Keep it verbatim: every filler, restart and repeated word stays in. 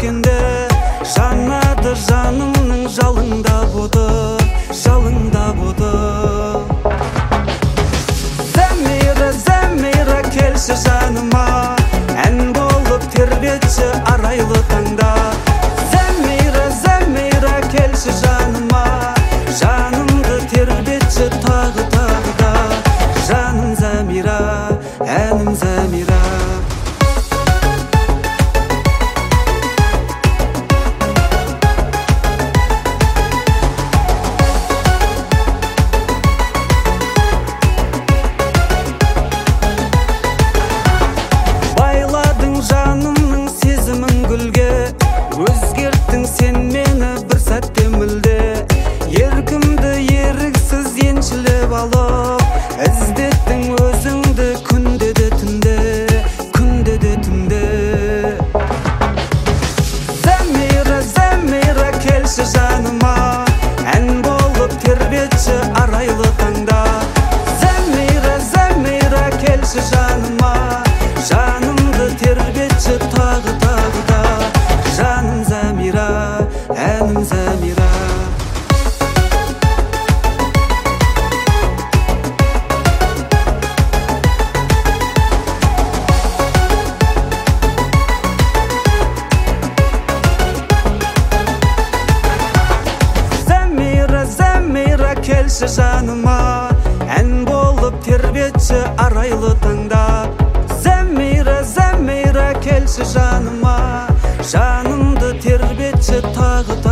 өткенде, жанады жанымның жалында боды, жалында боды. Зәмира, Зәмира, келші жаныма, ән болып тербетші арайлы таңда. Зәмира, Зәмира, келші жаныма, жанымды тербетші тағы тағы да. Жаным Зәмира, әнім Зәмира. Жанымның сезімін гүлге, өзгерттің сен мені бір сәтте мүлде. Еркімді еріксіз еншілеп алып, іздеттің өзіңді күнде де түнде, күнде де түнде. Зәмира, Зәмира, келші жаныма, ән болып тербетші арайлы таңда. Зәмира, Зәмира, келші жаныма, жанымды тербетші тағы тағы да. Жаным Зәмира, әнім Зәмира. Зәмира, Зәмира, келші жаныма, ән болып тербетші арайлы таңда. Зәмира, Зәмира, келші жаныма, жанымды тербетші тағы